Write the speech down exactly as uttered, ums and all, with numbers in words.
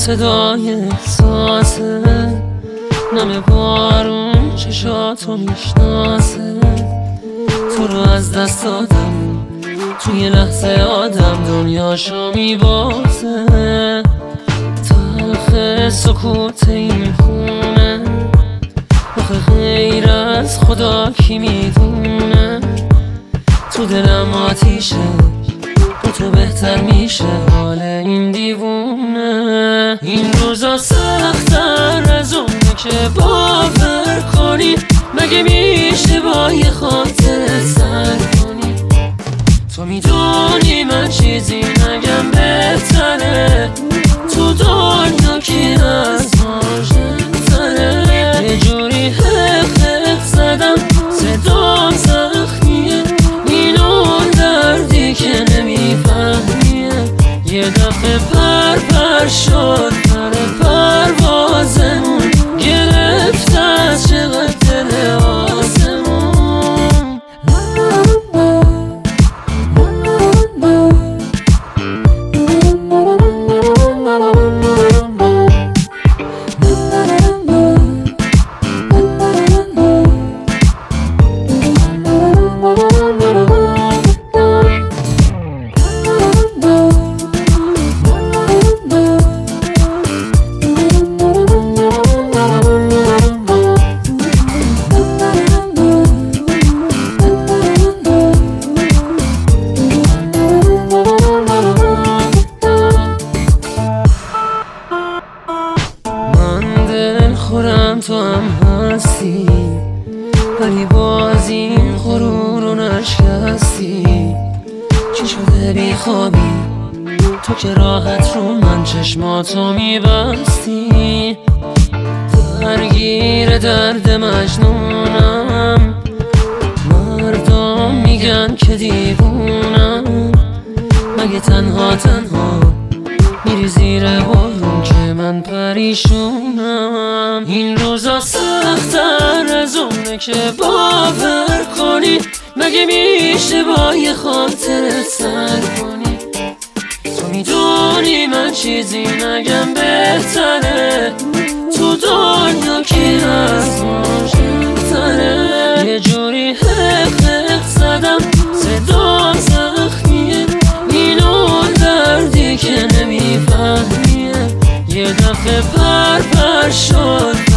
صدای احساسه، نم بارون چشاتو میشناسه. تو رو از دست دادم، توی لحظه آدم دنیاشو میبازه. تلخ سکوت این خونه، آخه غیر از خدا کی میدونه. تو دلم آتیشه، با تو بهتر میشه حال این دیوونه. این روزا سخت‌تر از اونه که باور کنی، مگه میشه با یه خاطر سر کنی؟ تو میدونی من چیزی نگم بهتره، تو دنیا کی از ما ژن‌تره. یه جوری حق حق زدم صدام زخمیه، این اون دردی که نمیفهمیه. یه دفعه پر پر شد پر پروازمون، گرفت از چقدر دل آسمون. خورم تو هم هستی، ولی باز این غرور رو نشکستی. چی شده بی خوابی تو که راحت رو من چشماتو میبستی؟ درگیر درد مجنونم، مردم میگن که دیوونم. مگه تنها تنها میری زیر بارون که من پریشونم؟ این روزا سخت‌تر از اونه که باور کنی، مگه میشه با یه خاطر سر کنی؟ تو میدونی من چیزی نگم بهتره، تو دنیا کی از ما ژن‌تره. یه جوری حق حق زدم صدام زخمیه، این اون دردی که نمیفهمیه. یه دفعه پر پر شد